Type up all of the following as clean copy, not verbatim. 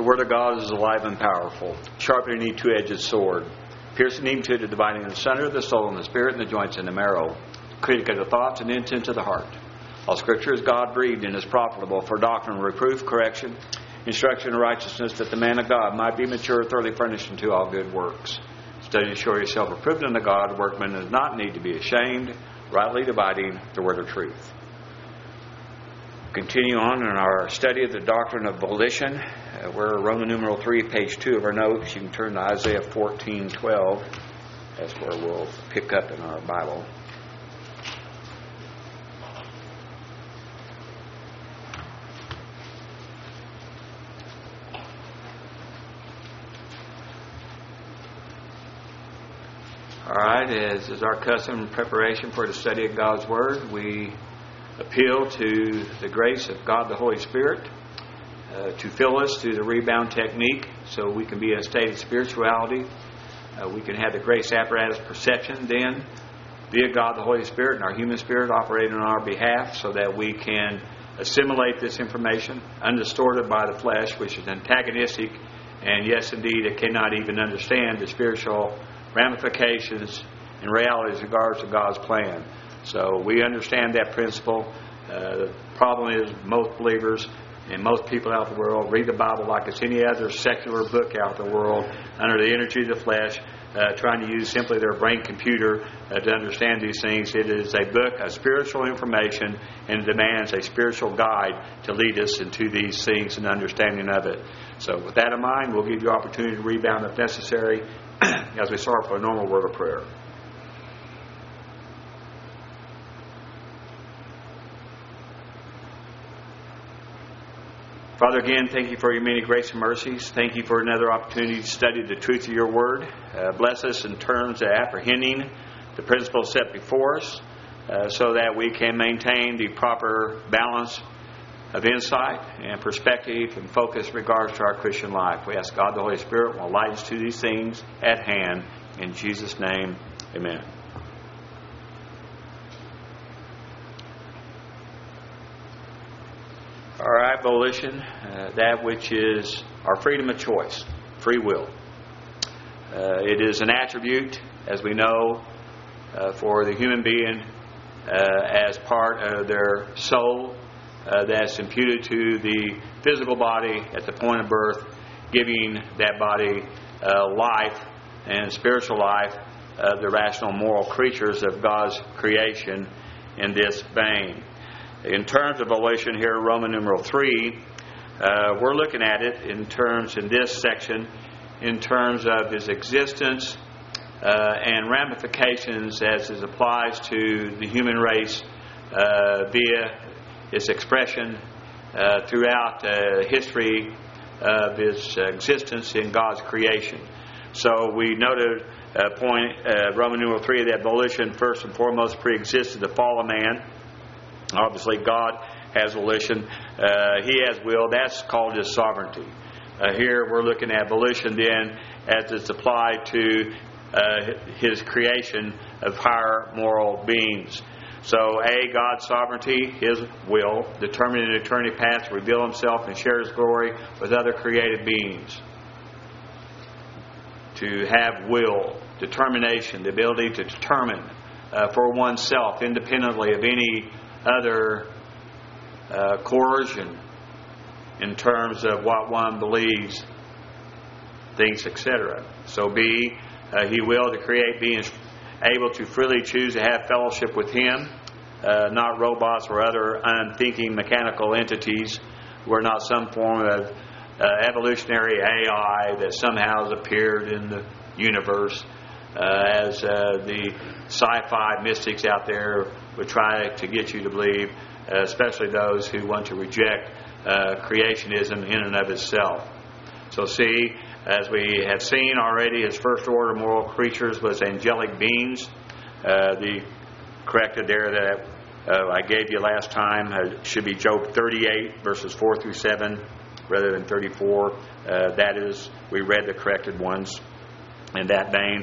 Word of God is alive and powerful, sharper than any two-edged sword, piercing even to the dividing asunder of the soul and the spirit and the joints and the marrow, critic of the thoughts and intents of the heart. All Scripture is God-breathed and is profitable for doctrine, reproof, correction, instruction in righteousness, that the man of God might be mature, thoroughly furnished unto all good works. Study to show yourself approved unto God, workman does not need to be ashamed, rightly dividing the word of truth. Continue on in our study of the doctrine of volition. We're Roman numeral 3, page 2 of our notes. You can turn to Isaiah 14:12. That's where we'll pick up in our Bible. All right, as is our custom in preparation for the study of God's Word, we appeal to the grace of God the Holy Spirit to fill us through the rebound technique so we can be in a state of spirituality. We can have the grace apparatus perception then via God the Holy Spirit and our human spirit operating on our behalf so that we can assimilate this information undistorted by the flesh, which is antagonistic, and yes, indeed, it cannot even understand the spiritual ramifications and realities in regards to God's plan. So we understand that principle. The problem is most believers and most people out in the world read the Bible like it's any other secular book out in the world under the energy of the flesh, trying to use simply their brain computer to understand these things. It is a book of spiritual information and demands a spiritual guide to lead us into these things and understanding of it. So with that in mind, we'll give you opportunity to rebound if necessary as we start for a normal word of prayer. Father, again, thank you for your many grace and mercies. Thank you for another opportunity to study the truth of your word. Bless us in terms of apprehending the principles set before us so that we can maintain the proper balance of insight and perspective and focus in regards to our Christian life. We ask God the Holy Spirit will light us to these things at hand. In Jesus' name, amen. All right, volition, that which is our freedom of choice, free will. It is an attribute, as we know, for the human being as part of their soul that's imputed to the physical body at the point of birth, giving that body life and spiritual life, the rational moral creatures of God's creation in this vein. In terms of volition here, Roman numeral 3, we're looking at it in this section, in terms of his existence and ramifications as it applies to the human race via its expression throughout history of its existence in God's creation. So we noted Roman numeral 3, that volition first and foremost pre-existed the fall of man. Obviously, God has volition. He has will. That's called His sovereignty. Here we're looking at volition then as it's applied to His creation of higher moral beings. So, God's sovereignty, His will, determined in eternity past to reveal Himself and share His glory with other created beings. To have will, determination, the ability to determine for oneself independently of any other coercion in terms of what one believes, thinks, etc. So He will to create beings able to freely choose to have fellowship with Him, not robots or other unthinking mechanical entities. We're not some form of evolutionary AI that somehow has appeared in the universe, as the sci-fi mystics out there would try to get you to believe, especially those who want to reject creationism in and of itself. So see, as we have seen already, His first order moral creatures was angelic beings. The corrected there that I gave you last time should be Job 38, verses 4 through 7, rather than 34. That is, we read the corrected ones in that vein.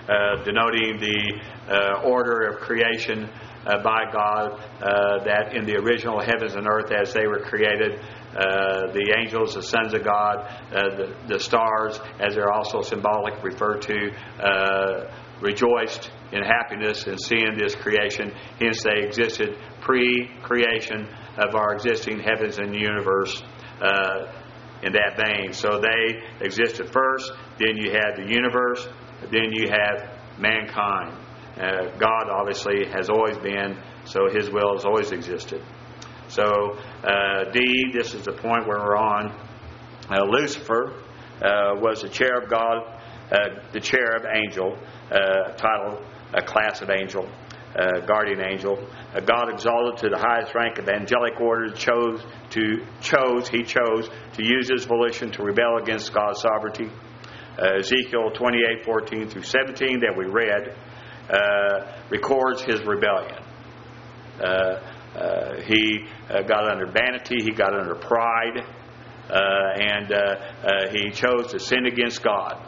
denoting the order of creation by God, that in the original heavens and earth as they were created, the angels, the sons of God, the stars, as they're also symbolic referred to, rejoiced in happiness in seeing this creation. Hence they existed pre-creation of our existing heavens and universe in that vein. So they existed first, then you had the universe, then you have mankind. God obviously has always been, so His will has always existed. So D, this is the point where we're on. Lucifer was the cherub God, the cherub angel, title, a class of angel, guardian angel. God exalted to the highest rank of angelic order, He chose to use His volition to rebel against God's sovereignty. Ezekiel 28:14 through 17 that we read records his rebellion. He got under vanity, he got under pride, and he chose to sin against God.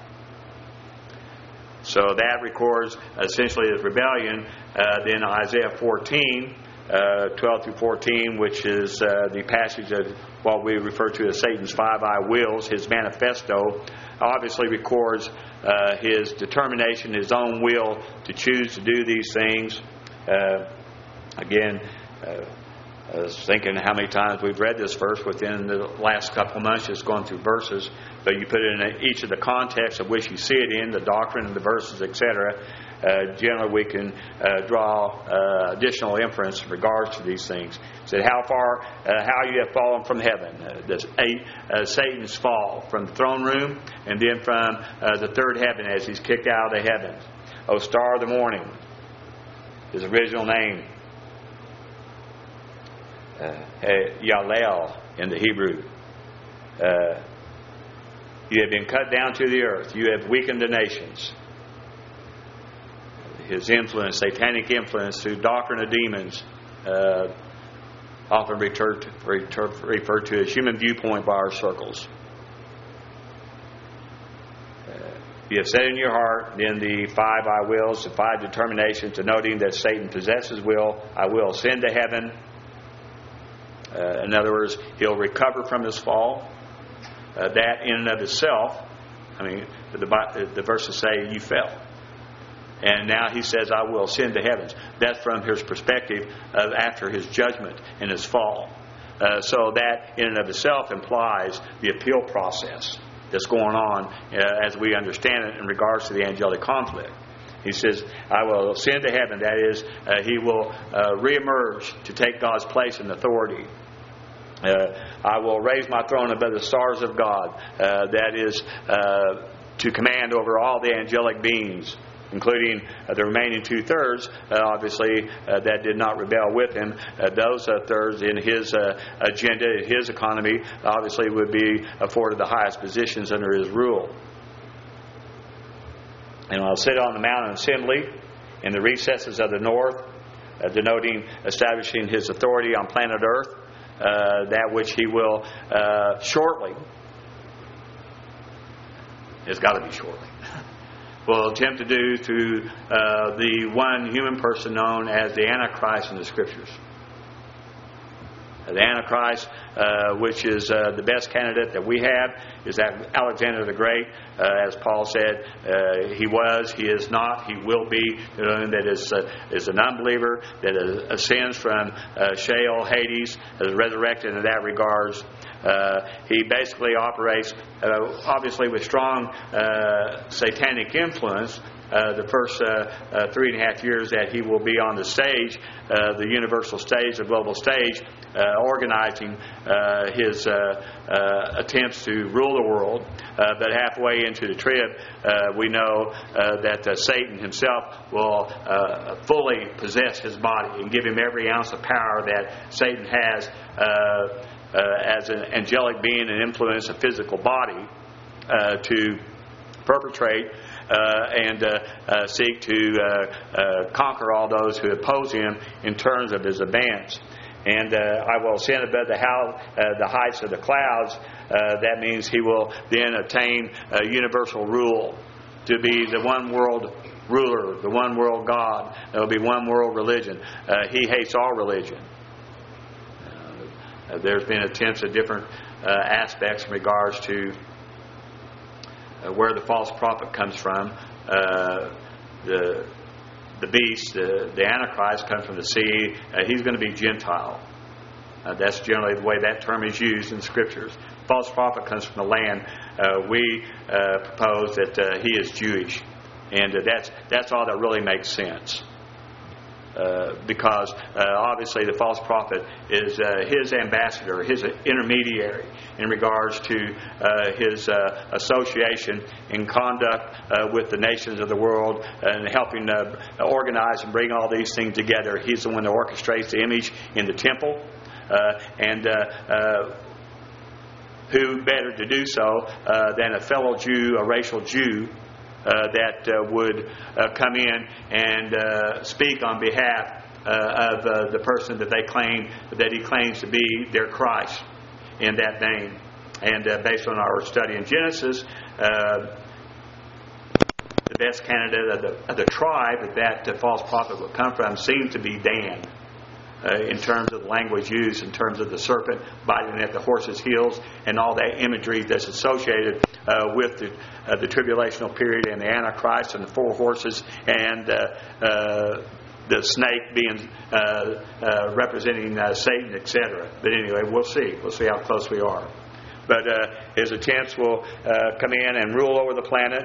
So that records essentially his rebellion. Then Isaiah 14, 12 through 14, which is the passage of what we refer to as Satan's five I wills, his manifesto, obviously records his determination, his own will to choose to do these things. Again, I was thinking how many times we've read this verse within the last couple of months, just going through verses, but you put it in each of the contexts of which you see it in, the doctrine and the verses, etc. Generally we can draw additional inference in regards to these things. It said, how you have fallen from heaven. Satan's fall from the throne room, and then from the third heaven as he's kicked out of the heavens. O star of the morning, his original name. Yalel in the Hebrew. You have been cut down to the earth. You have weakened the nations. His influence, satanic influence through doctrine of demons, often referred to as human viewpoint by our circles. You have said in your heart, then the five I wills, the five determinations, denoting that Satan possesses will. I will ascend to heaven. In other words, he'll recover from his fall. That in and of itself, I mean, the verses say you fell. And now he says, I will ascend to heavens. That's from his perspective of after his judgment and his fall. So that in and of itself implies the appeal process that's going on as we understand it in regards to the angelic conflict. He says, I will ascend to heaven. That is, he will reemerge to take God's place and authority. I will raise my throne above the stars of God. That is, to command over all the angelic beings, including the remaining 2/3, obviously, that did not rebel with him. Those thirds in his agenda, his economy, obviously would be afforded the highest positions under his rule. And I'll sit on the mountain assembly in the recesses of the north, denoting establishing his authority on planet earth, that which he will shortly, it's got to be shortly, will attempt to do through the one human person known as the Antichrist in the Scriptures. The Antichrist, which is the best candidate that we have, is that Alexander the Great. As Paul said, he was, he is not, he will be. That is an unbeliever that ascends from Sheol, Hades, is resurrected in that regards. He basically operates, obviously, with strong satanic influence. The first 3.5 years that he will be on the stage, the universal stage, the global stage, organizing his attempts to rule the world. But halfway into the trib, we know that Satan himself will fully possess his body and give him every ounce of power that Satan has as an angelic being and influence a physical body to perpetrate and seek to conquer all those who oppose him in terms of his advance. And I will ascend above the heights of the clouds. That means he will then attain universal rule, to be the one world ruler, the one world God. There will be one world religion. He hates all religion. There's been attempts at different aspects in regards to where the false prophet comes from. The beast, the Antichrist, comes from the sea. He's going to be Gentile. That's generally the way that term is used in Scriptures. False prophet comes from the land. We propose that he is Jewish, and that's all that really makes sense. Because obviously the false prophet is his ambassador, his intermediary in regards to his association in conduct with the nations of the world and helping organize and bring all these things together. He's the one that orchestrates the image in the temple. And who better to do so than a fellow Jew, a racial Jew, that would come in and speak on behalf of the person that he claims to be their Christ in that name. And based on our study in Genesis, the best candidate of the tribe that false prophet would come from seems to be Dan. In terms of the language used, in terms of the serpent biting at the horse's heels, and all that imagery that's associated with the tribulational period and the Antichrist and the four horses and the snake being representing Satan, etc. But anyway, we'll see. We'll see how close we are. But his attempts will come in and rule over the planet.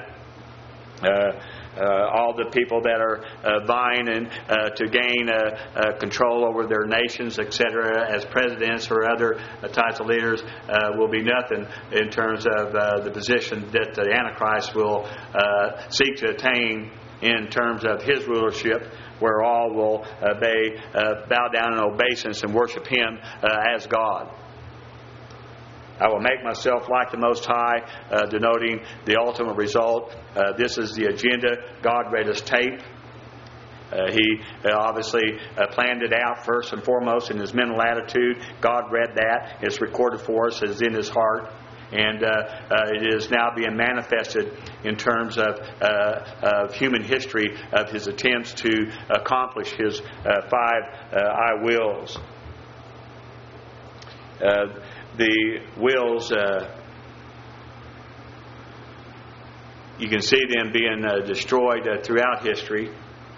All the people that are vying and to gain control over their nations, etc., as presidents or other types of leaders, will be nothing in terms of the position that the Antichrist will seek to attain in terms of his rulership, where all will bow down in obeisance and worship him as God. I will make myself like the Most High, denoting the ultimate result. This is the agenda. God read his tape. He obviously planned it out first and foremost in his mental attitude. God read that. It's recorded for us. It's in his heart. And it is now being manifested in terms of human history of his attempts to accomplish his 5 I wills. The wills, you can see them being destroyed throughout history.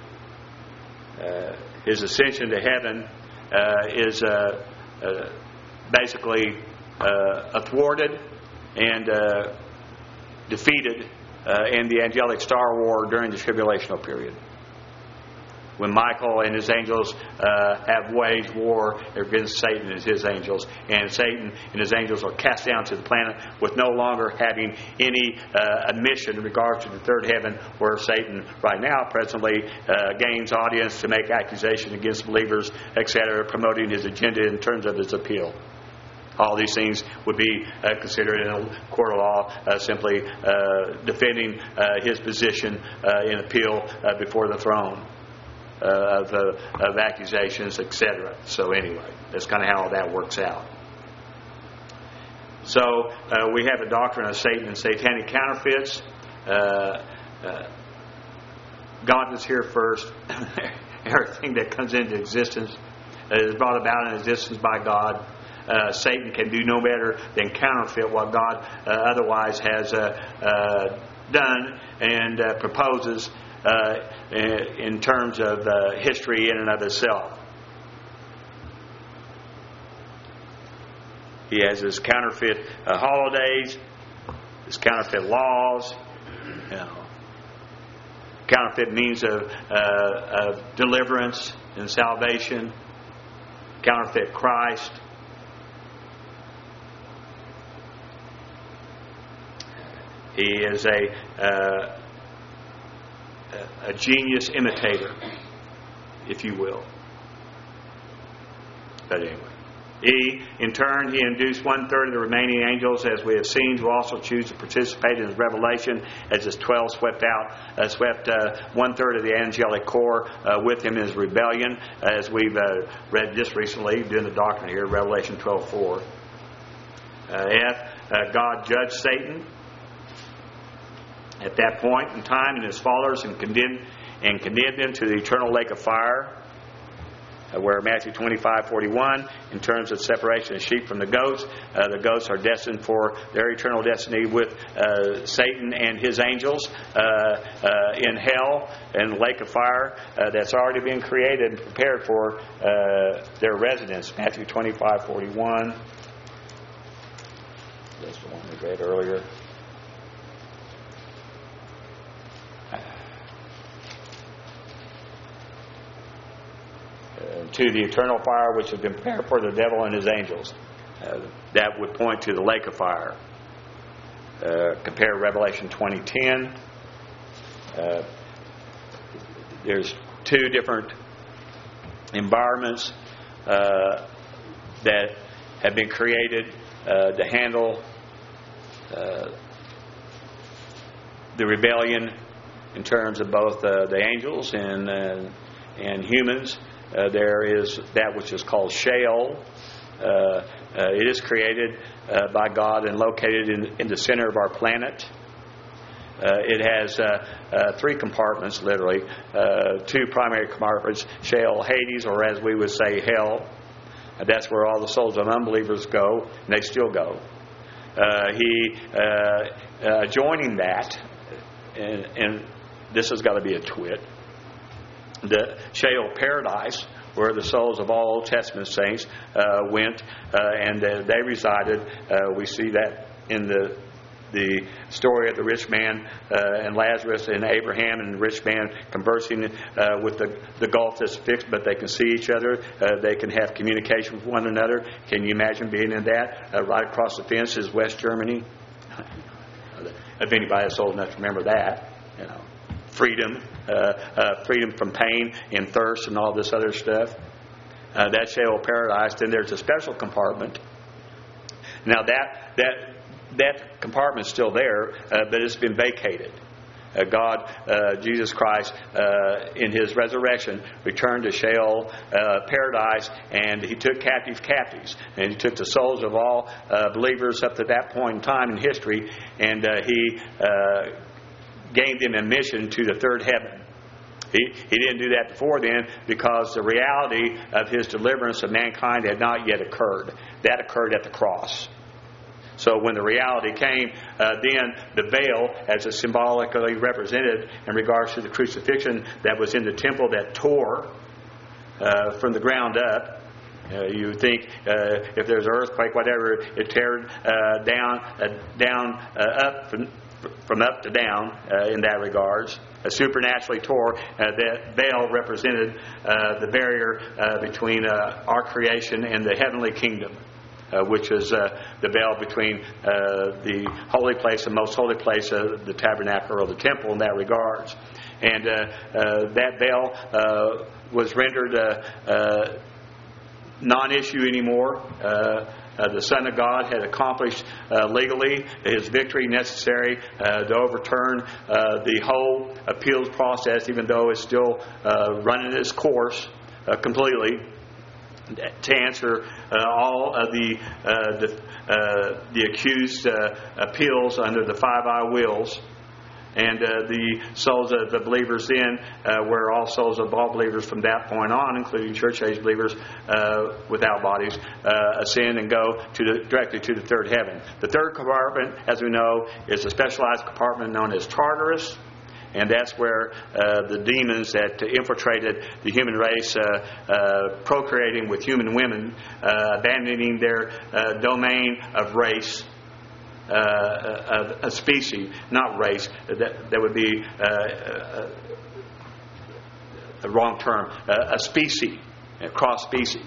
His ascension to heaven is basically thwarted and defeated in the angelic star war during the tribulational period, when Michael and his angels have waged war against Satan and his angels. And Satan and his angels are cast down to the planet with no longer having any admission in regards to the third heaven, where Satan right now presently gains audience to make accusations against believers, etc., promoting his agenda in terms of his appeal. All these things would be considered in a court of law simply defending his position in appeal before the throne. Of accusations, etc. So anyway, that's kind of how that works out. So we have a doctrine of Satan and satanic counterfeits. God is here first. Everything that comes into existence is brought about in existence by God. Satan can do no better than counterfeit what God otherwise has done and proposes in terms of history in and of itself. He has his counterfeit holidays, his counterfeit laws, counterfeit means of deliverance and salvation, counterfeit Christ. He is a genius imitator, if you will. But anyway. In turn, he induced 1/3 of the remaining angels, as we have seen, to also choose to participate in his revelation, as his 12 swept 1/3 of the angelic corps with him in his rebellion, as we've read just recently during the doctrine here, Revelation 12:4. God judged Satan at that point in time and his followers, and condemned and condemned them to the eternal lake of fire, where Matthew 25:41, in terms of separation of sheep from the goats are destined for their eternal destiny with Satan and his angels in hell and the lake of fire that's already been created and prepared for their residence. Matthew 25:41. That's the one we read earlier. To the eternal fire which has been prepared for the devil and his angels. That would point to the lake of fire. Compare Revelation 20:10. There's two different environments that have been created to handle the rebellion in terms of both the angels and humans. There is that which is called Sheol. It is created by God and located in the center of our planet. It has three compartments, literally. Two primary compartments, Sheol, Hades, or as we would say, hell. That's where all the souls of unbelievers go, and they still go. Joining that, and this has got to be a twit, the Sheol paradise, where the souls of all Old Testament saints went and they resided. We see that in the story of the rich man and Lazarus and Abraham, and the rich man conversing with the gulf that's fixed, but they can see each other. They can have communication with one another. Can you imagine being in that? Right across the fence is West Germany. If anybody is old enough to remember that, freedom, freedom from pain and thirst and all this other stuff. That's Sheol paradise. Then there's a special compartment. Now that compartment's still there, but it's been vacated. God, Jesus Christ, in His resurrection, returned to Sheol paradise, and He took captives, and He took the souls of all believers up to that point in time in history, and He gained them admission to the third heaven. He didn't do that before then because the reality of His deliverance of mankind had not yet occurred. That occurred at the cross. So when the reality came, then the veil, as it's symbolically represented in regards to the crucifixion that was in the temple that tore from the ground up. You think if there's an earthquake, whatever, it teared down up from up to down in that regards. Supernaturally tore. That veil represented the barrier between our creation and the heavenly kingdom. Which is the veil between the holy place and most holy place, the tabernacle or the temple in that regards. And that veil was rendered non-issue anymore. The Son of God had accomplished legally His victory necessary to overturn the whole appeals process, even though it's still running its course completely, to answer all of the accused appeals under the 5 wills. And the souls of the believers then were all souls of all believers from that point on, including church age believers without bodies, ascend and go directly to the third heaven. The third compartment, as we know, is a specialized compartment known as Tartarus. And that's where the demons that infiltrated the human race, procreating with human women, abandoning their domain of race, a species, not race. That would be the wrong term. A species, a cross species,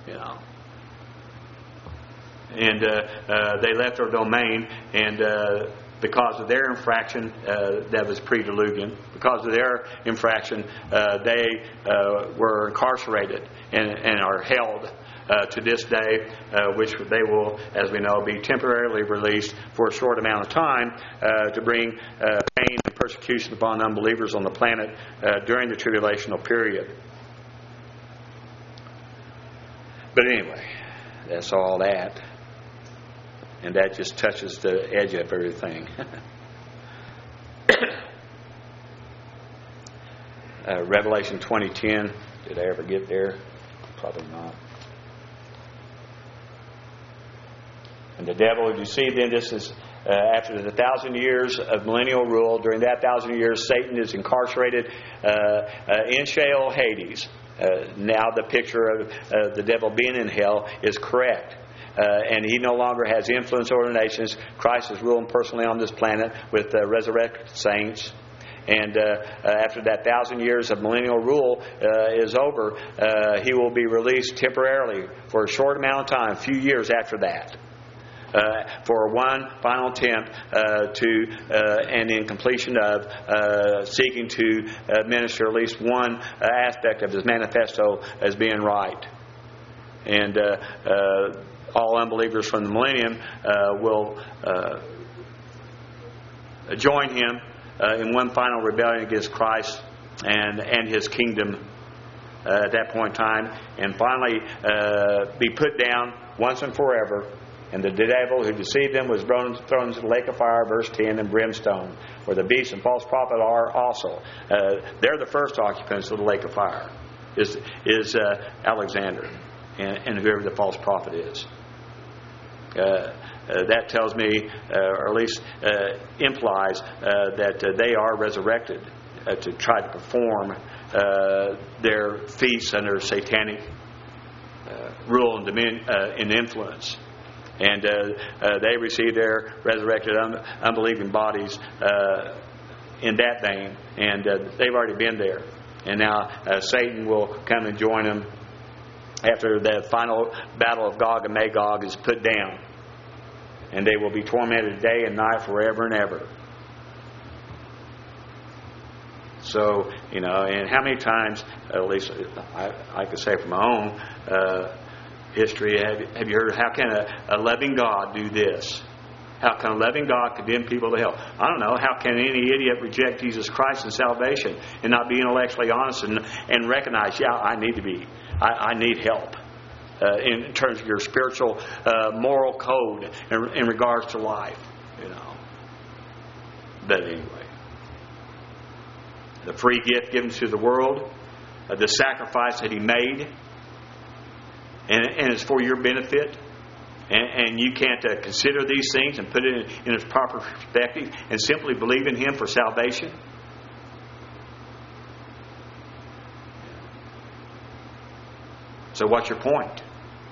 And they left their domain, and because of their infraction, that was pre-Diluvian. Because of their infraction, they were incarcerated and are held to this day, which they will, as we know, be temporarily released for a short amount of time to bring pain and persecution upon unbelievers on the planet during the tribulational period. But anyway, that's all that. And that just touches the edge of everything. Revelation 20:10. Did I ever get there? Probably not. And the devil who deceived them, this is after the 1,000 years of millennial rule. During that 1,000 years, Satan is incarcerated in Sheol, Hades. Now the picture of the devil being in hell is correct. And he no longer has influence over the nations. Christ is ruling personally on this planet with resurrected saints. And after that 1,000 years of millennial rule is over, he will be released temporarily for a short amount of time, a few years after that. For one final attempt and in completion of seeking to minister at least one aspect of his manifesto as being right. And all unbelievers from the millennium will join him in one final rebellion against Christ and His kingdom at that point in time, and finally be put down once and forever. And the devil who deceived them was thrown into the lake of fire, verse 10, and brimstone, where the beast and false prophet are also. They're the first occupants of the lake of fire, is Alexander and whoever the false prophet is. That tells me, or at least implies, that they are resurrected to try to perform their feasts under satanic rule and dominion and influence. And they receive their resurrected unbelieving bodies in that vein. And they've already been there. And now Satan will come and join them after the final battle of Gog and Magog is put down. And they will be tormented day and night forever and ever. So, and how many times, at least I could say from my own history, have you heard, how can a loving God do this? How can a loving God condemn people to hell? I don't know. How can any idiot reject Jesus Christ and salvation and not be intellectually honest and recognize, I need help in terms of your spiritual moral code in regards to life, But anyway, the free gift given to the world, the sacrifice that He made, and it's for your benefit, and you can't consider these things and put it in its proper perspective and simply believe in Him for salvation. So what's your point?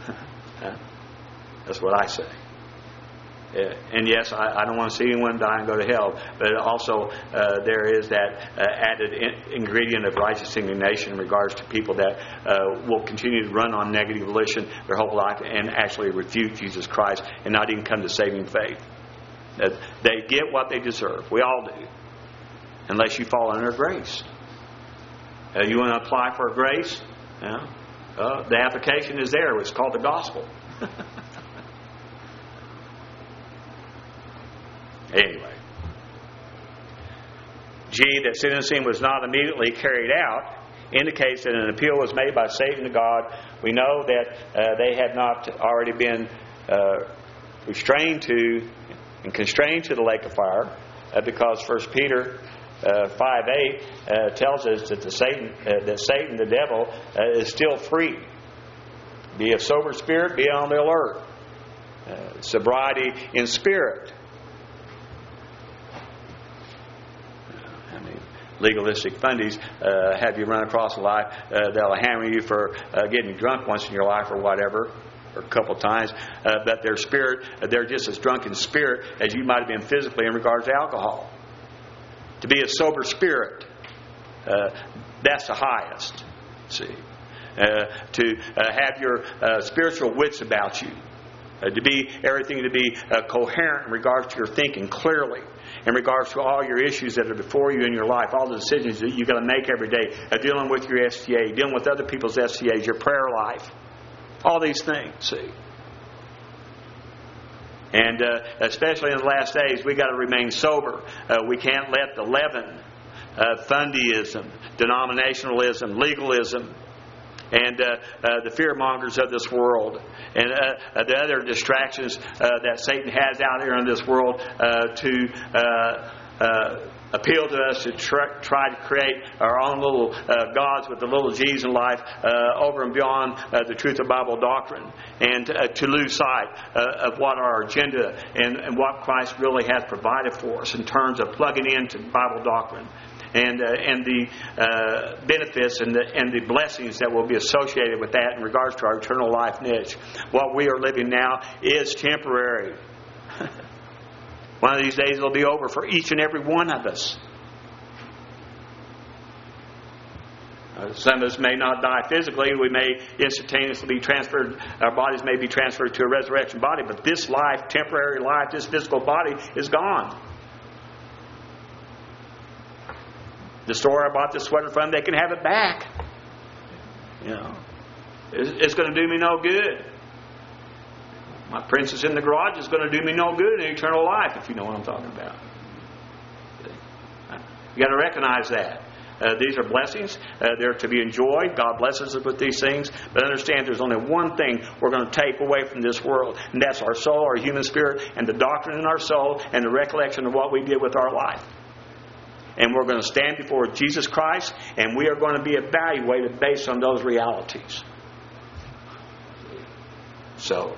That's what I say. And yes, I don't want to see anyone die and go to hell, but also there is that added ingredient of righteous indignation in regards to people that will continue to run on negative volition their whole life and actually refute Jesus Christ and not even come to saving faith. They get what they deserve. We all do, unless you fall under grace. You want to apply for grace? The application is there. It's called the gospel. Anyway. G, that sentencing was not immediately carried out, indicates that an appeal was made by Satan to God. We know that they had not already been restrained to and constrained to the lake of fire, because 1 Peter 5:8 tells us that Satan, the devil, is still free. Be of sober spirit, be on the alert. Sobriety in spirit. Legalistic fundies have you run across a life. They'll hammer you for getting drunk once in your life or whatever, or a couple of times. But their spirit, they're just as drunk in spirit as you might have been physically in regards to alcohol. To be a sober spirit, that's the highest. See, to have your spiritual wits about you, to be everything to be coherent in regards to your thinking clearly, in regards to all your issues that are before you in your life, all the decisions that you've got to make every day, dealing with your STA, dealing with other people's STAs, your prayer life, all these things. See. And especially in the last days, we got to remain sober. We can't let the leaven, fundyism, denominationalism, legalism, and the fearmongers of this world, and the other distractions that Satan has out here in this world to appeal to us to try to create our own little gods with the little G's in life over and beyond the truth of Bible doctrine, and to lose sight of what our agenda and what Christ really has provided for us in terms of plugging into Bible doctrine and the benefits and the blessings that will be associated with that in regards to our eternal life niche. What we are living now is temporary. One of these days it'll be over for each and every one of us. Some of us may not die physically. We may instantaneously be transferred. Our bodies may be transferred to a resurrection body. But this life, temporary life, this physical body is gone. The store I bought this sweater from, they can have it back. You know, it's going to do me no good. My princess in the garage is going to do me no good in eternal life, if you know what I'm talking about. You've got to recognize that. These are blessings. They're to be enjoyed. God blesses us with these things. But understand there's only one thing we're going to take away from this world. And that's our soul, our human spirit, and the doctrine in our soul, and the recollection of what we did with our life. And we're going to stand before Jesus Christ, and we are going to be evaluated based on those realities. So,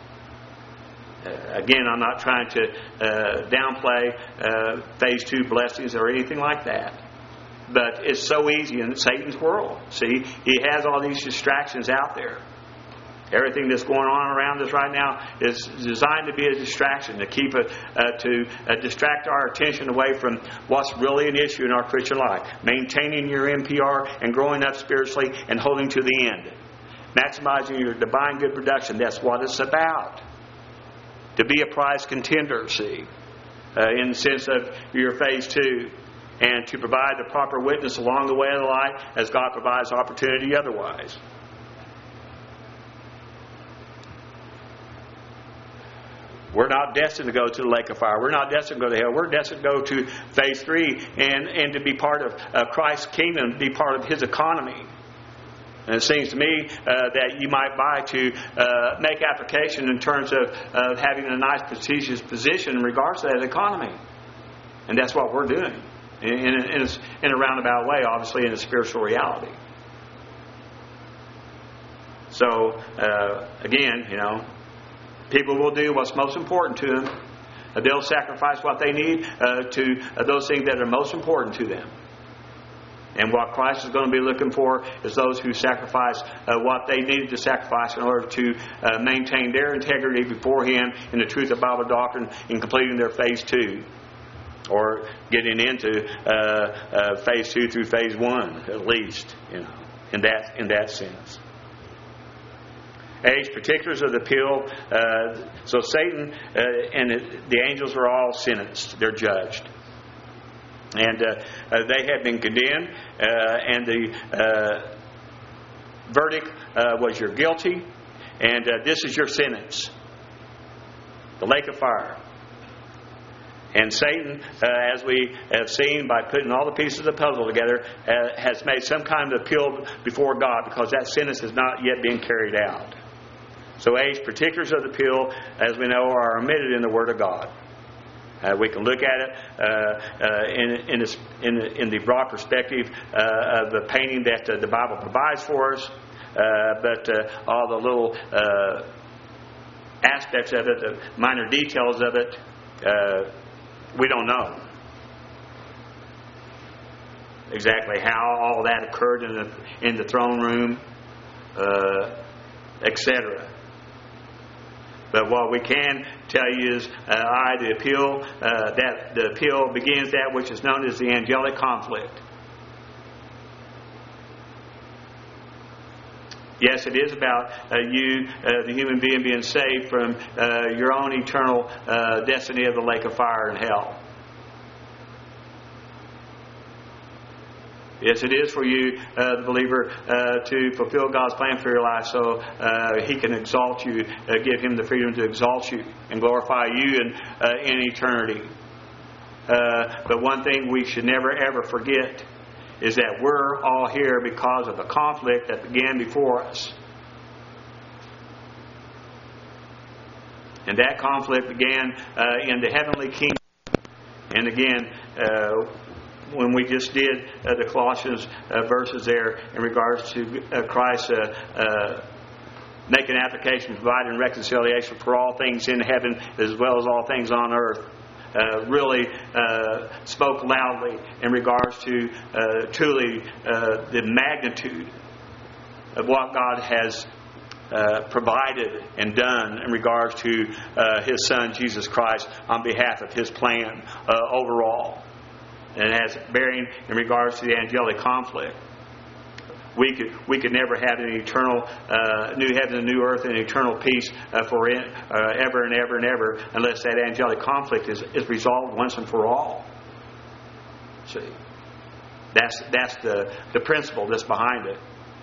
again, I'm not trying to downplay phase 2 blessings or anything like that. But it's so easy in Satan's world. See, he has all these distractions out there. Everything that's going on around us right now is designed to be a distraction, to keep distract our attention away from what's really an issue in our Christian life. Maintaining your NPR and growing up spiritually and holding to the end. Maximizing your divine good production. That's what it's about. To be a prize contender, see, in the sense of your phase 2. And to provide the proper witness along the way of the life as God provides opportunity otherwise. We're not destined to go to the lake of fire. We're not destined to go to hell. We're destined to go to phase 3 and to be part of Christ's kingdom, be part of His economy. And it seems to me that you might buy to make application in terms of having a nice, prestigious position in regards to that economy. And that's what we're doing. In a roundabout way, obviously, in a spiritual reality. So, again, you know, people will do what's most important to them. They'll sacrifice what they need to those things that are most important to them. And what Christ is going to be looking for is those who sacrifice what they needed to sacrifice in order to maintain their integrity before Him in the truth of Bible doctrine in completing their phase 2. Or getting into phase 2 through phase 1, at least, you know, in that sense. Age, particulars of the appeal. So Satan and the angels are all sentenced; they're judged, and they have been condemned. And the verdict was you're guilty, and this is your sentence: the lake of fire. And Satan, as we have seen by putting all the pieces of the puzzle together, has made some kind of appeal before God because that sentence has not yet been carried out. So age, particulars of the appeal, as we know, are omitted in the Word of God. We can look at it in the broad perspective of the painting that the Bible provides for us, but all the little aspects of it, the minor details of it, we don't know exactly how all that occurred in the throne room, etc. But what we can tell you is, the appeal begins that which is known as the angelic conflict. Yes, it is about you, the human being saved from your own eternal destiny of the lake of fire and hell. Yes, it is for you, the believer, to fulfill God's plan for your life so He can exalt you, give Him the freedom to exalt you and glorify you in eternity. But one thing we should never ever forget is that we're all here because of a conflict that began before us. And that conflict began in the heavenly kingdom. And again, when we just did the Colossians verses there in regards to Christ making application, providing reconciliation for all things in heaven as well as all things on earth. Really spoke loudly in regards to truly the magnitude of what God has provided and done in regards to His Son Jesus Christ on behalf of His plan overall. And it has bearing in regards to the angelic conflict. We could never have an eternal new heaven and new earth and eternal peace for ever and ever and ever unless that angelic conflict is resolved once and for all. See, that's the principle that's behind it.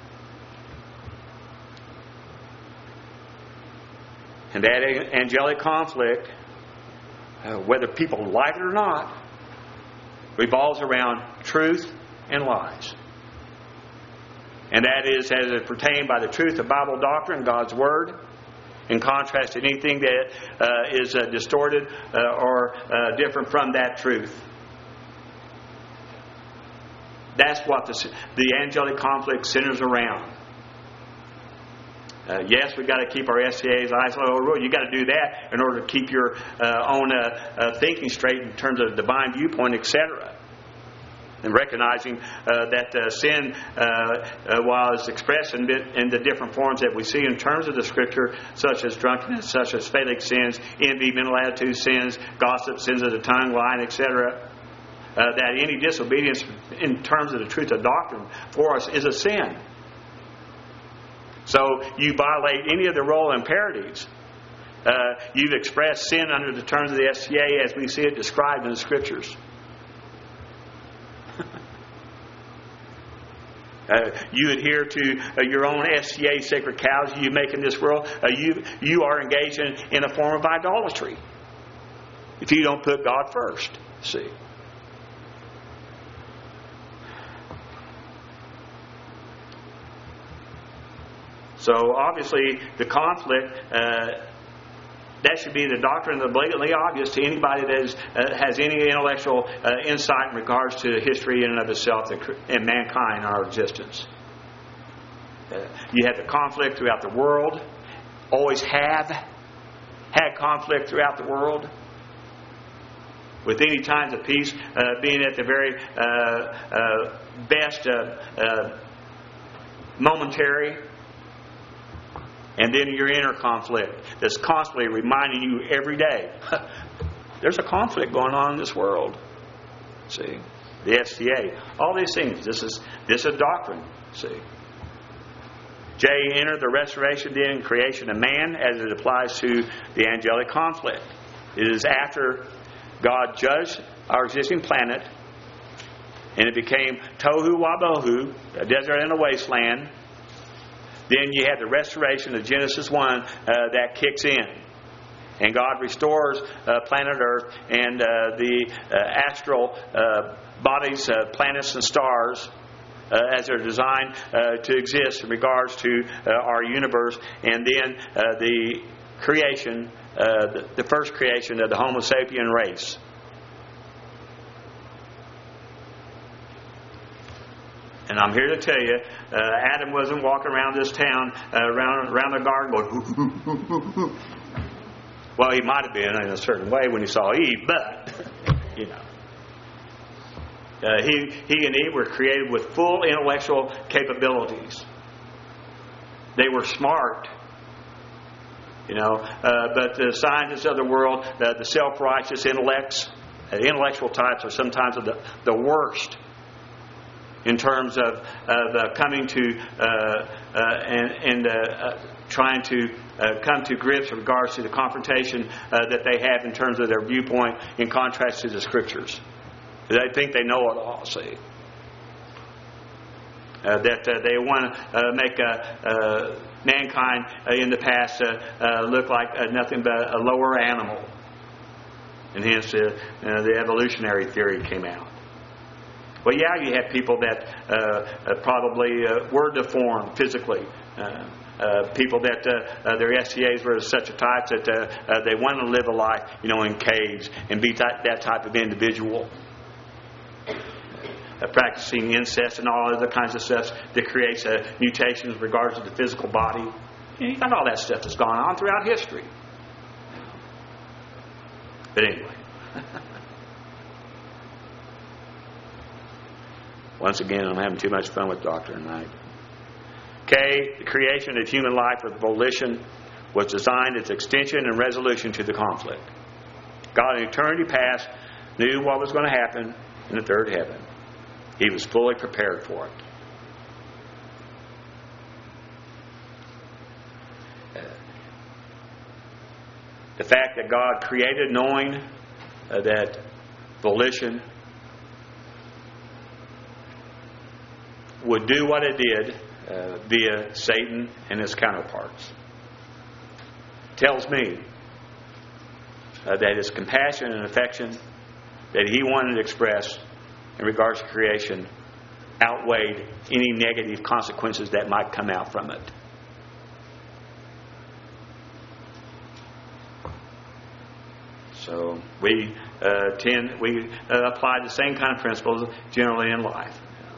And that angelic conflict, whether people like it or not, revolves around truth and lies. And that is as it pertained by the truth of Bible doctrine, God's Word, in contrast to anything that is distorted or different from that truth. That's what the angelic conflict centers around. Yes, we've got to keep our SCA's eyes on the rule. You've got to do that in order to keep your own thinking straight in terms of the divine viewpoint, etc. And recognizing that sin, while it's expressed in the different forms that we see in terms of the Scripture, such as drunkenness, such as phallic sins, envy, mental attitude sins, gossip, sins of the tongue, lying, etc., that any disobedience in terms of the truth of doctrine for us is a sin. So you violate any of the role imperatives. You've expressed sin under the terms of the SCA as we see it described in the Scriptures. You adhere to your own SCA sacred cows you make in this world. You are engaged in a form of idolatry if you don't put God first. See. So obviously the conflict, that should be the doctrine of the blatantly obvious to anybody that has any intellectual insight in regards to history in and of itself and mankind and our existence. You have the conflict throughout the world, always have had conflict throughout the world, with any times of peace being at the very best momentary. And then your inner conflict that's constantly reminding you every day. There's a conflict going on in this world. See? The SCA. All these things. This is doctrine. See? J, enter the restoration then and creation of man as it applies to the angelic conflict. It is after God judged our existing planet and it became tohu wabohu, a desert and a wasteland. Then you have the restoration of Genesis 1 that kicks in. And God restores planet Earth and the astral bodies, planets and stars as they're designed to exist in regards to our universe. And then the creation, the first creation of the Homo sapien race. And I'm here to tell you, Adam wasn't walking around this town, around the garden going, well, he might have been in a certain way when he saw Eve, but, you know. He and Eve were created with full intellectual capabilities. They were smart, you know, but the scientists of the world, the self-righteous intellects, intellectual types are sometimes the worst. In terms of coming to trying to come to grips with regards to the confrontation that they have in terms of their viewpoint in contrast to the Scriptures. They think they know it all, see. That they want to make mankind in the past look like nothing but a lower animal. And hence the evolutionary theory came out. Well, yeah, you have people that probably were deformed physically. People that their SCAs were such a type that they want to live a life, you know, in caves and be that type of individual. practicing incest and all other kinds of stuff that creates mutations in regards to the physical body. You got all that stuff that's gone on throughout history. But anyway. Once again, I'm having too much fun with doctrine tonight. K, the creation of human life with volition was designed as extension and resolution to the conflict. God in eternity past knew what was going to happen in the third heaven. He was fully prepared for it. The fact that God created knowing that volition would do what it did via Satan and his counterparts tells me that his compassion and affection that he wanted to express in regards to creation outweighed any negative consequences that might come out from it. So we apply the same kind of principles generally in life.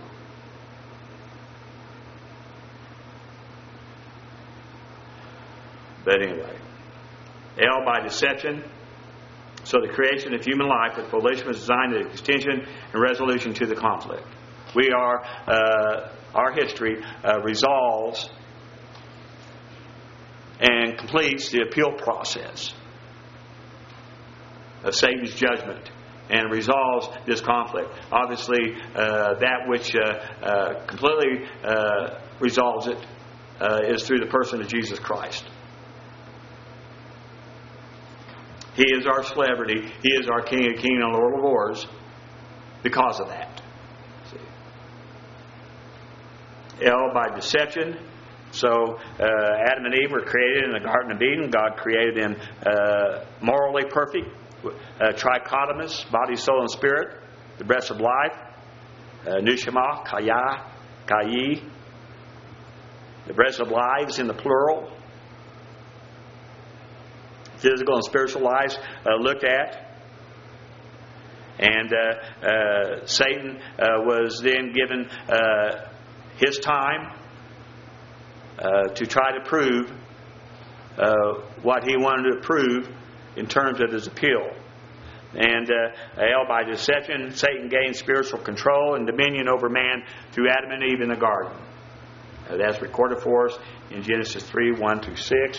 But anyway, L, by deception. So the creation of human life with volition was designed as extension and resolution to the conflict. We are, our history resolves and completes the appeal process of Satan's judgment and resolves this conflict. Obviously, that which completely resolves it is through the person of Jesus Christ. He is our celebrity. He is our King of Kings and Lord of Lords because of that. See? L, by deception. So Adam and Eve were created in the Garden of Eden. God created them morally perfect, trichotomous, body, soul, and spirit, the breath of life, Nushama, Kaya, Kayi, the breath of lives in the plural. Physical and spiritual lives looked at. And Satan was then given his time to try to prove what he wanted to prove in terms of his appeal. And L, by deception, Satan gained spiritual control and dominion over man through Adam and Eve in the garden. That's recorded for us in Genesis 3, 1 through 6.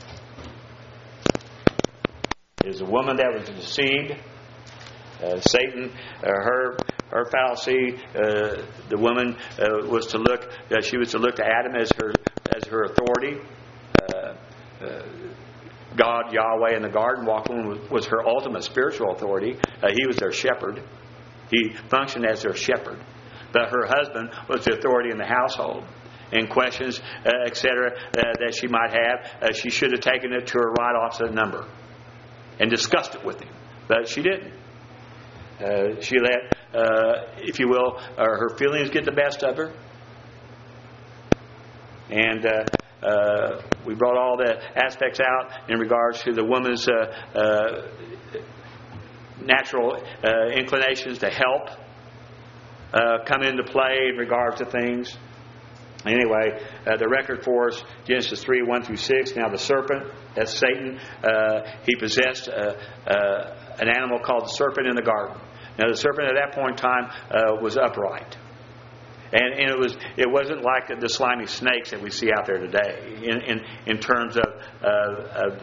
It is a woman that was deceived. Satan, her fallacy, the woman was to look. She was to look to Adam as her authority. God, Yahweh, in the garden, walking was her ultimate spiritual authority. He was their shepherd. He functioned as their shepherd. But her husband was the authority in the household. And questions, etc., that she might have, she should have taken it to her right opposite number and discussed it with him. But she didn't. She let, if you will, her feelings get the best of her. And we brought all the aspects out in regards to the woman's natural inclinations to help come into play in regards to things. Anyway, the record for us, Genesis 3, 1 through 6. Now the serpent, that's Satan, he possessed an animal called the serpent in the garden. Now the serpent at that point in time was upright. And it wasn't like the slimy snakes that we see out there today in terms of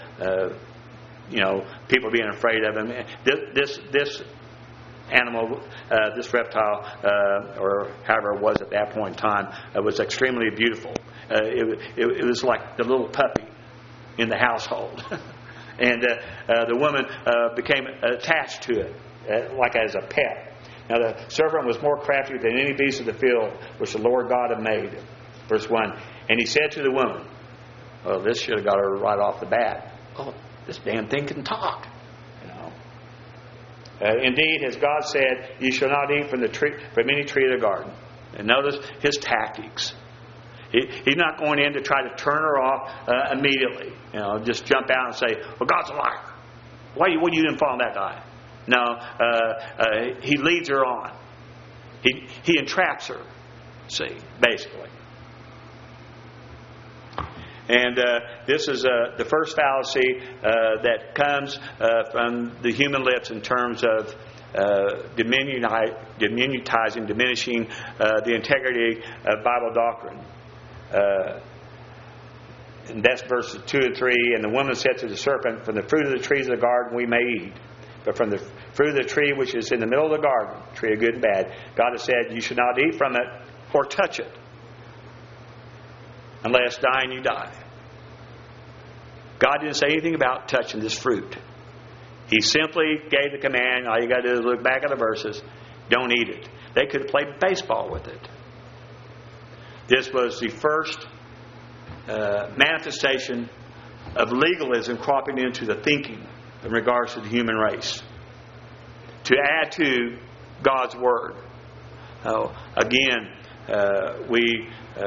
people being afraid of him. This animal, this reptile, or however it was at that point in time, was extremely beautiful. It was like the little puppy in the household. And the woman became attached to it, like as a pet. Now the serpent was more crafty than any beast of the field which the Lord God had made. Verse 1. And he said to the woman, well, this should have got her right off the bat. Oh, this damn thing can talk. Indeed, as God said, you shall not eat from any tree of the garden. And notice his tactics. He's not going in to try to turn her off immediately. Just jump out and say, well, God's a liar. Why you didn't follow that guy? No, he leads her on. He entraps her, see, basically. And this is the first fallacy that comes from the human lips in terms of diminutizing, diminishing the integrity of Bible doctrine. And that's verses 2 and 3. And the woman said to the serpent, "From the fruit of the trees of the garden we may eat. But from the fruit of the tree which is in the middle of the garden, tree of good and bad, God has said, you should not eat from it or touch it, unless dying you die." God didn't say anything about touching this fruit. He simply gave the command. All you got to do is look back at the verses. Don't eat it. They could have played baseball with it. This was the first manifestation of legalism cropping into the thinking in regards to the human race, to add to God's Word. Again, we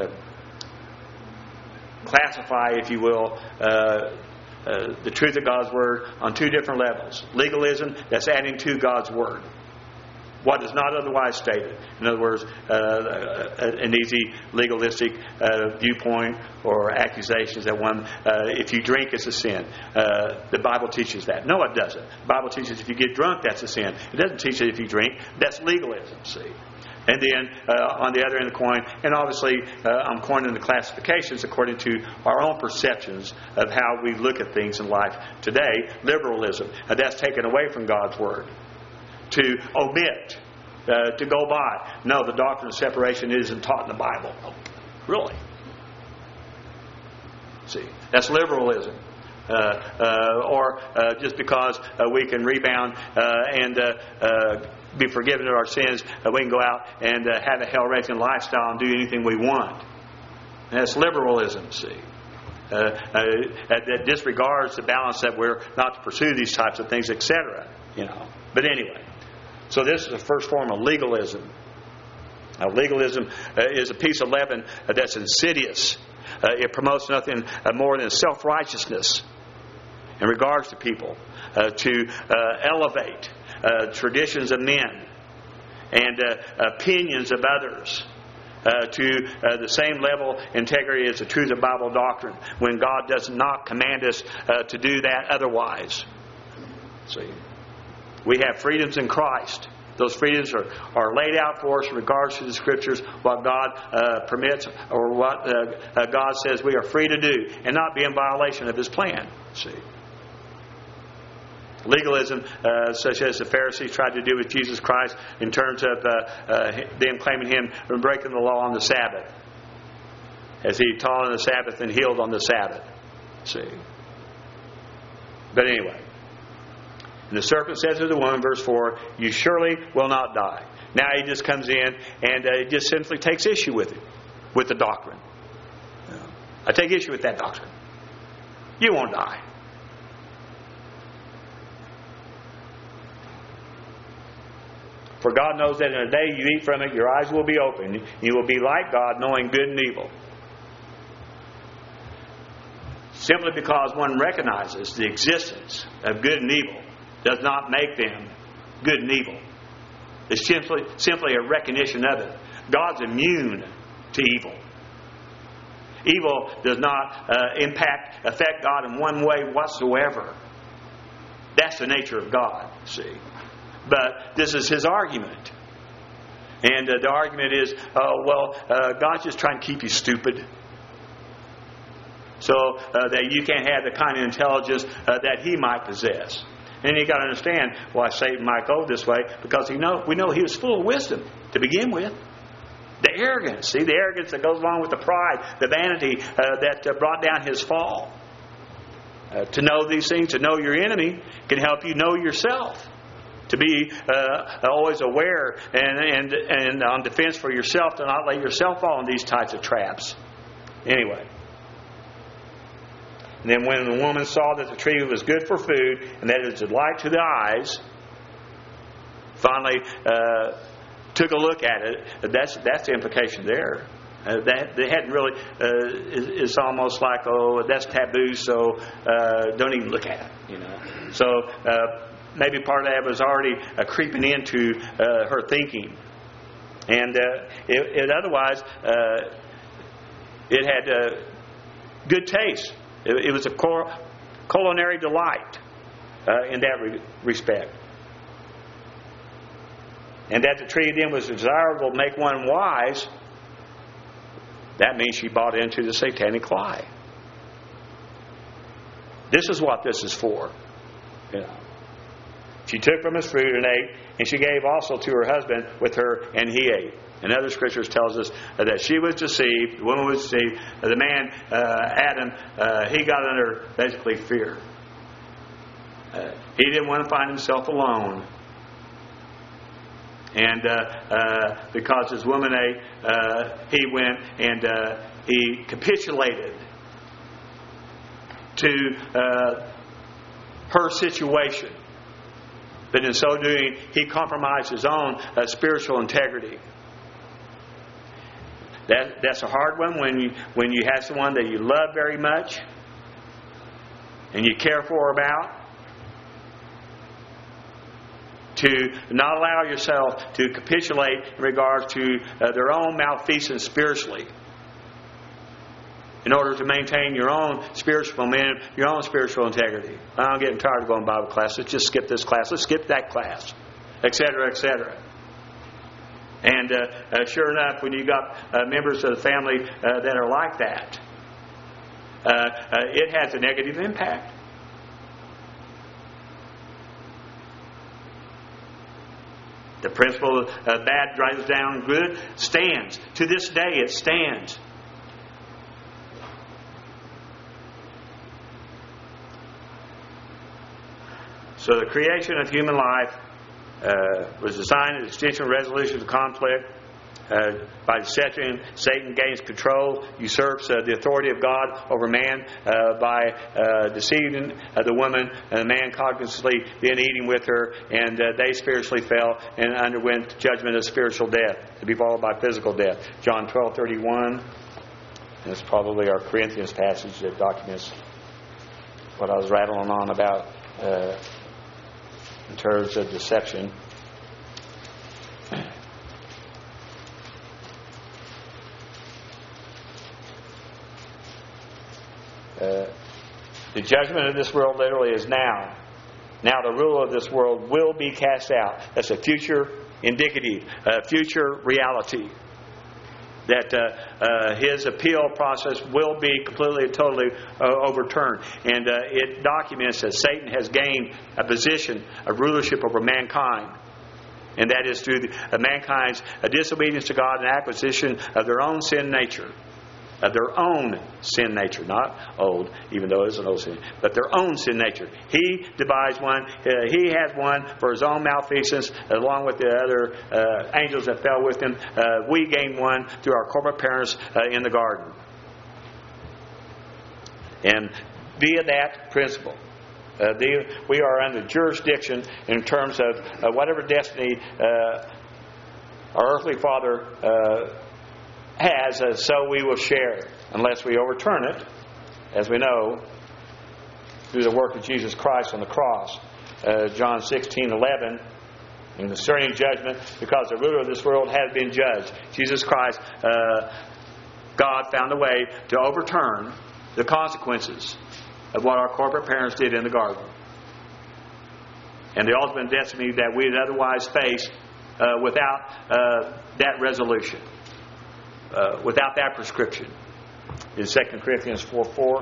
classify, if you will, the truth of God's Word on two different levels. Legalism, that's adding to God's Word what is not otherwise stated. In other words, an easy legalistic viewpoint or accusations that one, if you drink, it's a sin. The Bible teaches that. No, it doesn't. The Bible teaches if you get drunk, that's a sin. It doesn't teach that if you drink, that's legalism, see. And then on the other end of the coin, and obviously I'm coining the classifications according to our own perceptions of how we look at things in life today. Liberalism, that's taken away from God's Word. To omit, to go by. No, the doctrine of separation isn't taught in the Bible. Oh, really? See, that's liberalism. Or just because we can rebound and be forgiven of our sins, we can go out and have a hell-raising lifestyle and do anything we want. And that's liberalism, see. That disregards the balance that we're not to pursue these types of things, etc. But anyway, so this is the first form of legalism. Now, legalism is a piece of leaven that's insidious. It promotes nothing more than self-righteousness in regards to people, to elevate traditions of men and opinions of others to the same level integrity as the truth of Bible doctrine, when God does not command us to do that otherwise. See, we have freedoms in Christ. Those freedoms are laid out for us in regards to the Scriptures, what God permits or what God says we are free to do, and not be in violation of His plan. See, legalism, such as the Pharisees tried to do with Jesus Christ in terms of them claiming Him breaking the law on the Sabbath, as He taught on the Sabbath and healed on the Sabbath. See, but anyway. And the serpent said to the woman, verse 4, "You surely will not die." Now he just comes in and he just simply takes issue with it, with the doctrine. I take issue with that doctrine. You won't die. For God knows that in the day you eat from it, your eyes will be opened. You will be like God, knowing good and evil. Simply because one recognizes the existence of good and evil does not make them good and evil. It's simply a recognition of it. God's immune to evil. Evil does not affect God in one way whatsoever. That's the nature of God, see. But this is his argument. And the argument is, God's just trying to keep you stupid, so that you can't have the kind of intelligence that He might possess. And you got to understand why Satan might go this way, because we know he was full of wisdom to begin with. The arrogance, the arrogance that goes along with the pride, the vanity that brought down his fall. To know these things, to know your enemy, can help you know yourself. To be always aware and on defense for yourself, to not let yourself fall in these types of traps. Anyway. And then when the woman saw that the tree was good for food, and that it is a delight to the eyes, finally took a look at it. That's the implication there. That they hadn't really. It's almost like, that's taboo, so don't even look at it. So maybe part of that was already creeping into her thinking. And otherwise, it had good taste. It was a culinary delight in that respect. And that the tree then was desirable to make one wise, that means she bought into the satanic lie. This is what this is for. Yeah. She took from his fruit and ate, and she gave also to her husband with her, and he ate. And other scriptures tells us that she was deceived, the woman was deceived, the man, Adam, he got under basically fear. He didn't want to find himself alone. And because his woman ate, he went and he capitulated to her situation. But in so doing, he compromised his own spiritual integrity. That's a hard one when you have someone that you love very much and you care for about. To not allow yourself to capitulate in regards to their own malfeasance spiritually, in order to maintain your own spiritual momentum, your own spiritual integrity. I'm getting tired of going to Bible class. Let's just skip this class. Let's skip that class, etc., etc. And sure enough, when you got members of the family that are like that, it has a negative impact. The principle of bad drives down good stands. To this day, it stands. So the creation of human life was designed as extension and resolution of conflict. By deception, Satan gains control, usurps the authority of God over man by deceiving the woman, and the man cognitively then eating with her, and they spiritually fell and underwent judgment of spiritual death, to be followed by physical death. John 12:31. And it's probably our Corinthians passage that documents what I was rattling on about in terms of deception. The judgment of this world literally is now. Now the ruler of this world will be cast out. That's a future indicative, future reality. That his appeal process will be completely and totally overturned. And it documents that Satan has gained a position of rulership over mankind. And that is through mankind's disobedience to God and acquisition of their own sin nature. Of their own sin nature, not old, even though it is an old sin, but their own sin nature. He devised one. He has one for his own malfeasance, along with the other angels that fell with him. We gained one through our corporate parents in the garden. And via that principle, we are under jurisdiction in terms of whatever destiny our earthly father has, so we will share, unless we overturn it, as we know, through the work of Jesus Christ on the cross. John 16:11, in concerning judgment, because the ruler of this world has been judged. Jesus Christ, God found a way to overturn the consequences of what our corporate parents did in the garden. And the ultimate destiny that we would otherwise face without that resolution. Without that prescription. In 2 Corinthians 4:4.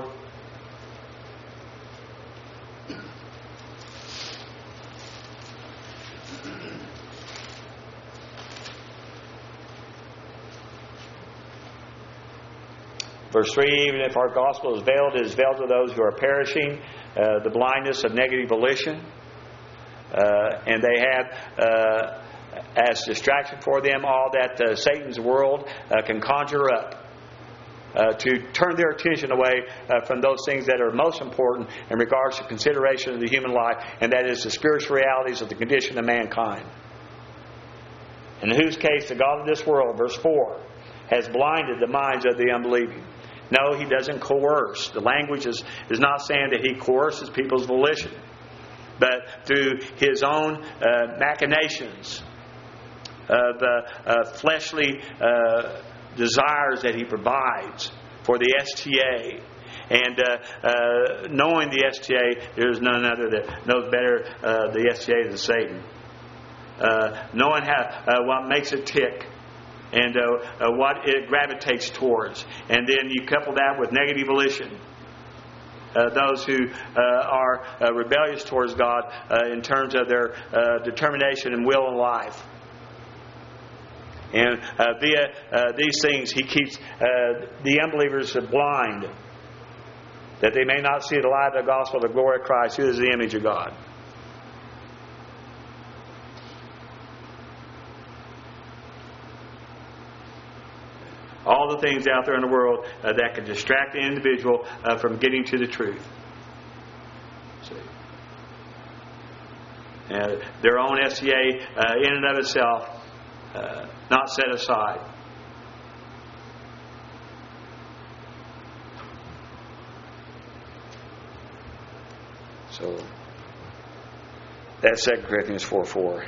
Verse 3, even if our gospel is veiled, it is veiled to those who are perishing, the blindness of negative volition. And they have as distraction for them all that Satan's world can conjure up to turn their attention away from those things that are most important in regards to consideration of the human life, and that is the spiritual realities of the condition of mankind. In whose case the God of this world, verse 4, has blinded the minds of the unbelieving. No, He doesn't coerce. The language is not saying that He coerces people's volition, but through His own machinations, of fleshly desires that he provides for the STA. And knowing the STA, there's none other that knows better the STA than Satan. Knowing what makes it tick and what it gravitates towards. And then you couple that with negative volition. Those who are rebellious towards God in terms of their determination and will in life. And via these things, he keeps the unbelievers blind, that they may not see the light of the gospel of the glory of Christ, who is the image of God. All the things out there in the world that can distract the individual from getting to the truth. See? Their own STA in and of itself not set aside. So that's 2 Corinthians 4:4.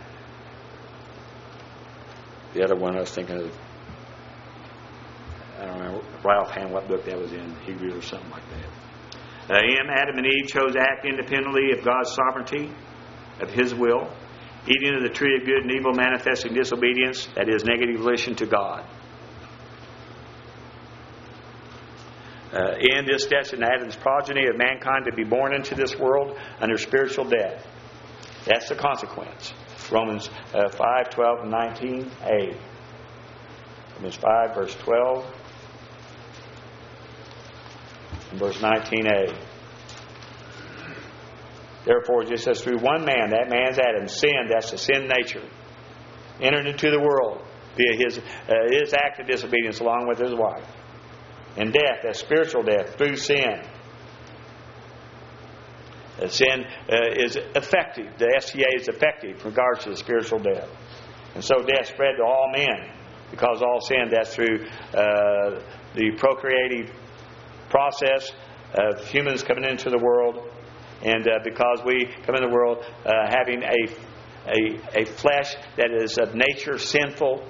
The other one I was thinking of, I don't remember right offhand what book that was in, Hebrews or something like that. Adam and Eve chose to act independently of God's sovereignty, of His will, eating of the tree of good and evil, manifesting disobedience, that is, negative volition to God. In this destined Adam's progeny of mankind to be born into this world under spiritual death. That's the consequence. Romans 5:12 and 19a. Romans 5, verse 12 and verse 19a. Therefore, just as through one man, that man's Adam, sinned, that's the sin nature, entered into the world via his act of disobedience along with his wife. And death, that's spiritual death, through sin. Sin is effective. The STA is effective in regards to the spiritual death. And so death spread to all men because all sinned. That's through the procreative process of humans coming into the world. And because we come in the world having a flesh that is of nature sinful,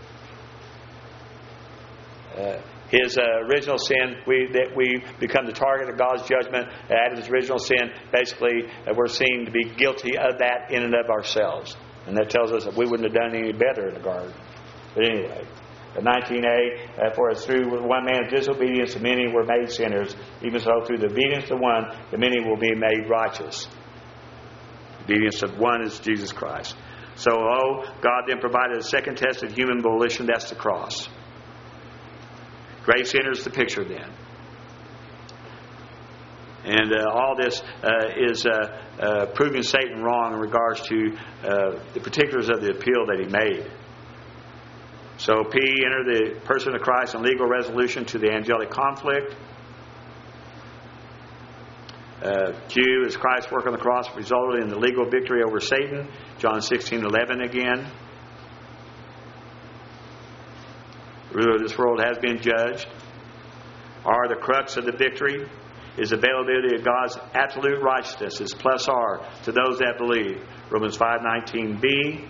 his original sin, that we become the target of God's judgment. Adam's original sin, basically, we're seen to be guilty of that in and of ourselves. And that tells us that we wouldn't have done any better in the garden. But anyway, 19a, for as through one man's disobedience the many were made sinners, even so through the obedience of one, the many will be made righteous. The obedience of one is Jesus Christ. So, God then provided a second test of human volition, that's the cross. Grace enters the picture then. And all this is proving Satan wrong in regards to the particulars of the appeal that he made. So P, enter the person of Christ in legal resolution to the angelic conflict. Q is Christ's work on the cross resulted in the legal victory over Satan. John 16:11 again. The ruler of this world has been judged. R, the crux of the victory, is availability of God's absolute righteousness, is plus R to those that believe. Romans 5:19b.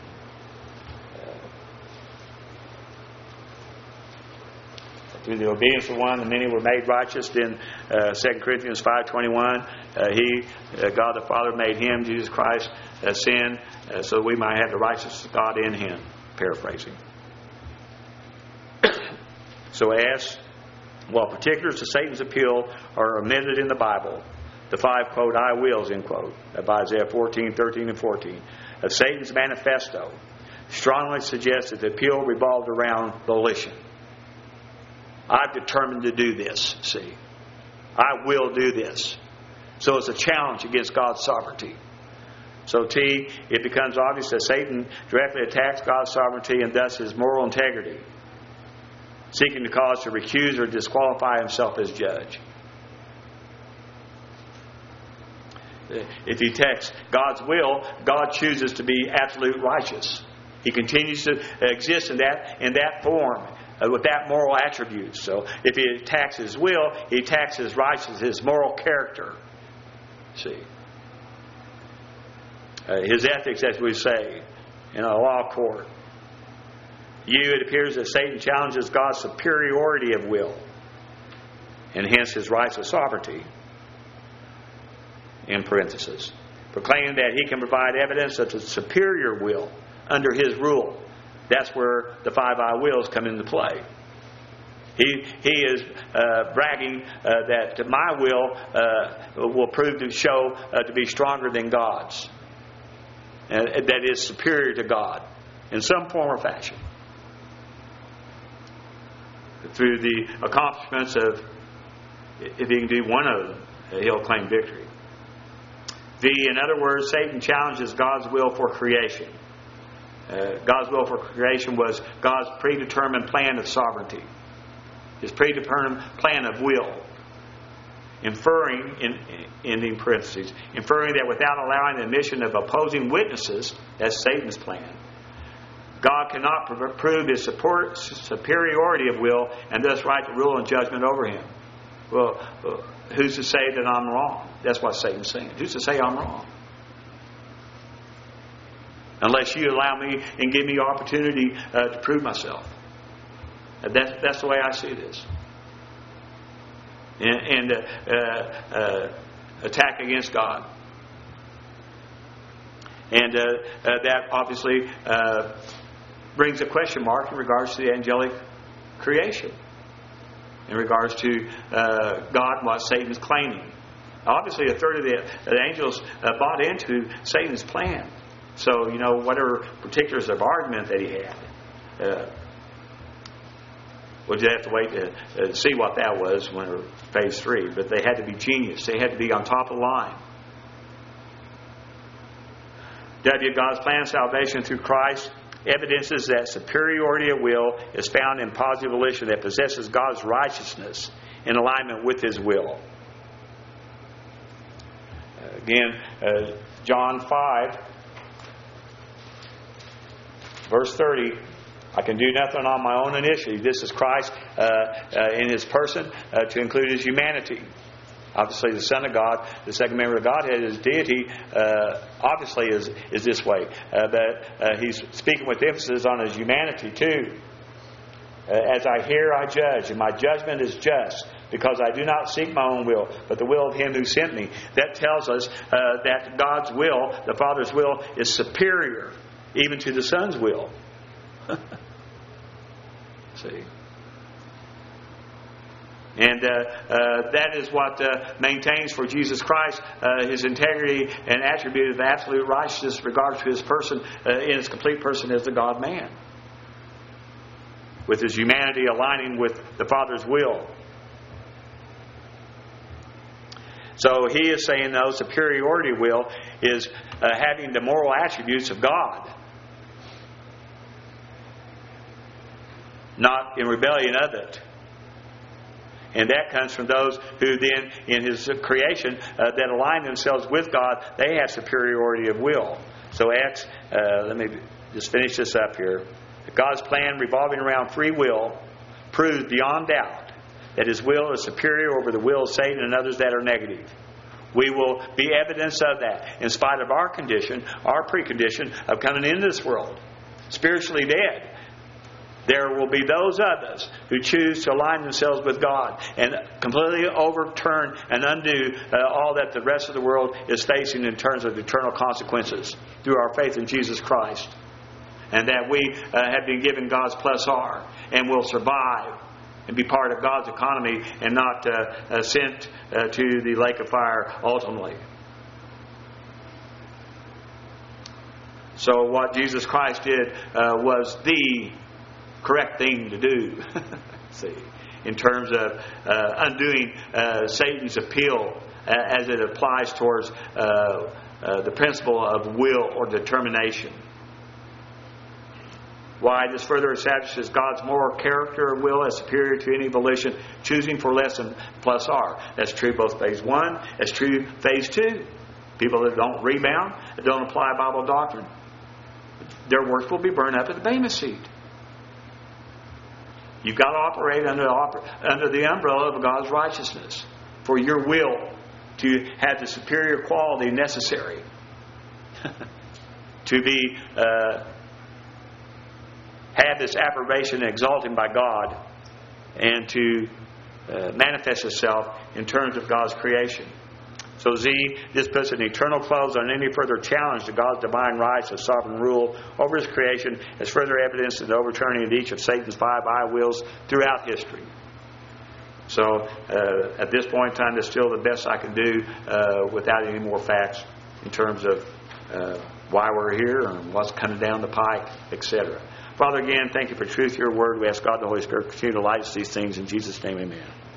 Through the obedience of one, the many were made righteous. Then 2 Corinthians 5:21, God the Father, made Him, Jesus Christ, sin, so that we might have the righteousness of God in Him. Paraphrasing. So S, while particulars to Satan's appeal are omitted in the Bible, the 5, quote, I wills, end quote, of Isaiah 14:13 and 14, of Satan's manifesto, strongly suggests that the appeal revolved around volition. I've determined to do this, see. I will do this. So it's a challenge against God's sovereignty. So T, it becomes obvious that Satan directly attacks God's sovereignty and thus His moral integrity, seeking to cause to recuse or disqualify himself as judge. If he attacks God's will, God chooses to be absolute righteous. He continues to exist in that form, with that moral attribute. So if he attacks His will, he attacks His righteousness, His moral character. See, His ethics, as we say in a law court, it appears that Satan challenges God's superiority of will, and hence His rights of sovereignty, in parentheses, proclaiming that he can provide evidence of the superior will under His rule. That's where the five I wills come into play. He is bragging that my will prove to show to be stronger than God's. That is superior to God in some form or fashion. Through the accomplishments of, if he can do one of them, he'll claim victory. In other words, Satan challenges God's will for creation. God's will for creation was God's predetermined plan of sovereignty. His predetermined plan of will. Inferring, in parentheses, inferring that without allowing the admission of opposing witnesses, that's Satan's plan, God cannot prove His superiority of will and thus right to rule and judgment over him. Well, who's to say that I'm wrong? That's what Satan's saying. Who's to say I'm wrong? Unless you allow me and give me the opportunity to prove myself. That's the way I see this. And attack against God. And that obviously brings a question mark in regards to the angelic creation. In regards to God and what Satan's claiming. Obviously, a third of the angels bought into Satan's plan. So, whatever particulars of argument that he had, we'll just have to wait to see what that was when we're phase 3. But they had to be genius. They had to be on top of the line. God's plan of salvation through Christ evidences that superiority of will is found in positive volition that possesses God's righteousness in alignment with His will. Again, John 5, verse 30. I can do nothing on my own initiative. This is Christ in His person to include His humanity. Obviously, the Son of God, the second member of Godhead, His deity, obviously is this way. But He's speaking with emphasis on His humanity too. As I hear, I judge, and my judgment is just, because I do not seek my own will, but the will of Him who sent me. That tells us that God's will, the Father's will, is superior even to the Son's will. See? And that is what maintains for Jesus Christ His integrity and attribute of absolute righteousness in regard to His person, in His complete person as the God-man. With His humanity aligning with the Father's will. So He is saying, though, superiority will is having the moral attributes of God. Not in rebellion of it. And that comes from those who then, in His creation, that align themselves with God, they have superiority of will. So let me just finish this up here. God's plan revolving around free will proves beyond doubt that His will is superior over the will of Satan and others that are negative. We will be evidence of that, in spite of our condition, our precondition of coming into this world, spiritually dead. There will be those of us who choose to align themselves with God and completely overturn and undo all that the rest of the world is facing in terms of eternal consequences through our faith in Jesus Christ. And that we have been given God's plus R and will survive and be part of God's economy and not sent to the lake of fire ultimately. So what Jesus Christ did was the correct thing to do. See, in terms of undoing Satan's appeal as it applies towards the principle of will or determination. Why? This further establishes God's moral character of will as superior to any volition choosing for less than plus R. That's true both phase 1, that's true phase 2. People that don't rebound, that don't apply Bible doctrine, their works will be burned up at the Bema seat. You've got to operate under the umbrella of God's righteousness for your will to have the superior quality necessary to be have this approbation and exalting by God, and to manifest itself in terms of God's creation. So Z, this puts an eternal close on any further challenge to God's divine rights of sovereign rule over His creation, as further evidence in the overturning of each of Satan's 5 I wills throughout history. So at this point in time, that's still the best I can do without any more facts in terms of why we're here and what's coming down the pike, etc. Father, again, thank you for truth, your word. We ask God the Holy Spirit continue to light us these things. In Jesus' name, amen.